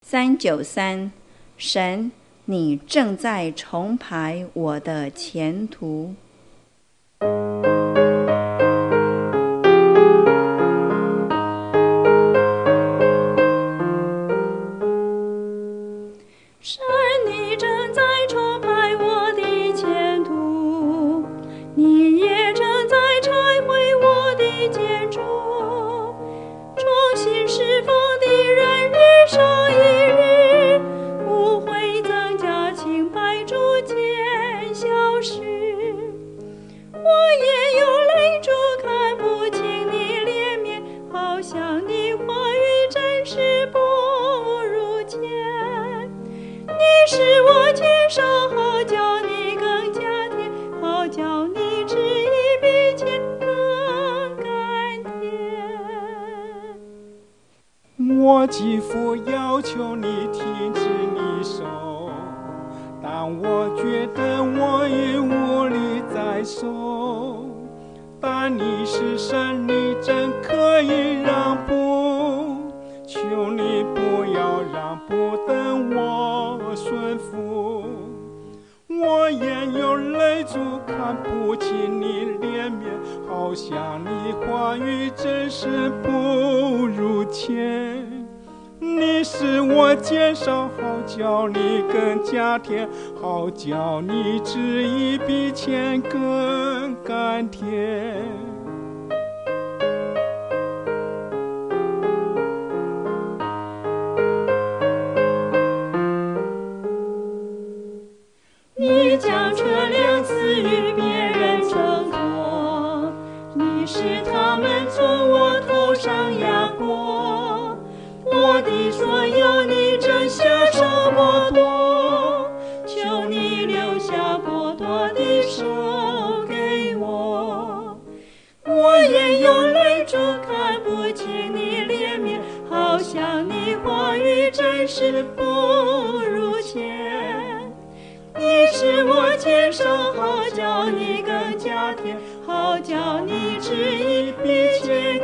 393，神，你正在重排我的前途。 神，你正在重排我的前途，你也正在拆毁我的建筑，重新释放的人日上一日，误会增加，清白逐渐消失。我也有泪珠看不清你脸面，好像你话语真是不如前。你是我肩上，好叫你更加甜，好叫你旨意比前更甘甜。 我几乎要求你停止你手，但我觉得我已无力再手。但你是神，你真可以让步，求你不要让步，等我顺服。我也有泪珠看不清你脸面，好像你话语真是不如前。你是我肩上，好叫你更加甜，好叫你旨意比前更甘甜。 你将车辆赐予别人乘坐，你使他们从我头上压过，我的所有你正下手剥夺，求你留下剥夺的手给我。我也有泪珠看不清你脸面，好像你话语真是不如前。你是我肩上，好叫你更加甜，好叫你旨意比前